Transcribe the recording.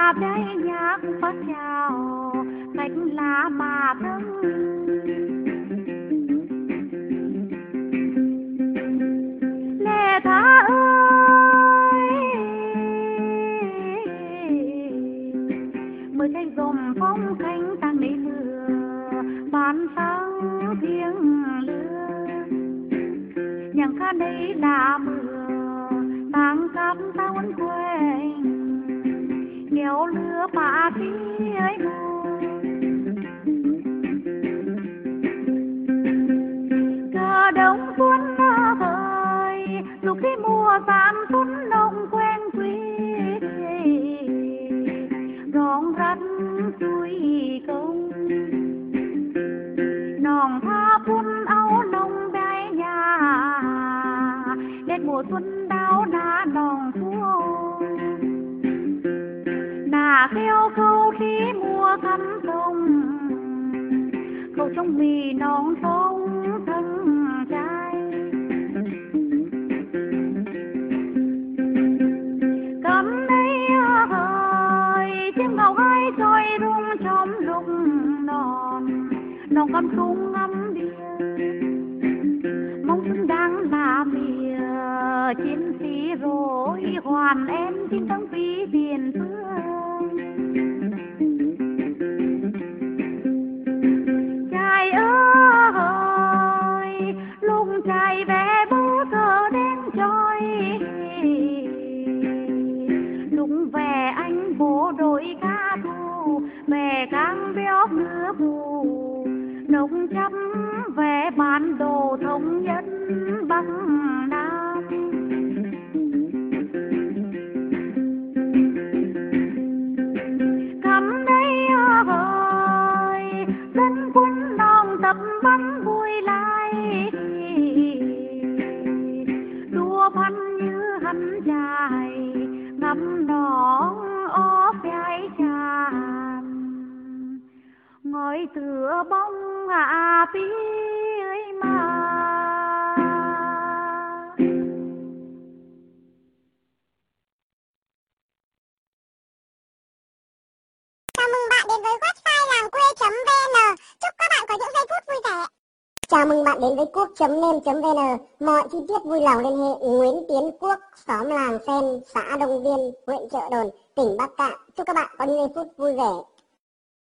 bà đây nhạc phát chào cách lá bà thân lệ tha ơi mới thấy dòng phong cánh tăng đi mưa ban sáng tiếng lửa nhàng khá đây là mưa tăng cắm tao vẫn quên kéo lửa bà tí ấy cờ đông xuân thời lúc khi mùa gian xuân nồng quen quý rong rắn suối công nòng tha phun áo nồng đai nhà đến mùa xuân đáo đã nòng phố nà kheo câu khí mùa thắm sông câu trong mì nón sông thân trai cầm đây hơi tiếng ngào hai trôi rung trong lúc non non cầm súng ngắm bia mong xuân đang là mìa chiến sĩ rồi hoàn em xin thắng phí tiền phương trai ơi lúc trai về bố thơ đến trôi lúc về anh bộ đội ca thu về căng béo nửa bù nông chấm về bản đồ thống nhất Bắc Nam cầm đây ơi dân quân nòng tập bắn vui lại đua bắn như hắn dài ngắm đỏ ó phai tràn ngồi tựa bóng hạ tí ấy mà chào mừng bạn đến với website làngquê.vn. Chúc các bạn có những giây phút vui vẻ. Chào mừng bạn đến với cuốc.nem.vn. Mọi chi tiết vui lòng liên hệ Nguyễn Tiến Quốc, xóm Làng Sen, xã Đông Viên, huyện Chợ Đồn, tỉnh Bắc Kạn. Chúc các bạn có những giây phút vui vẻ.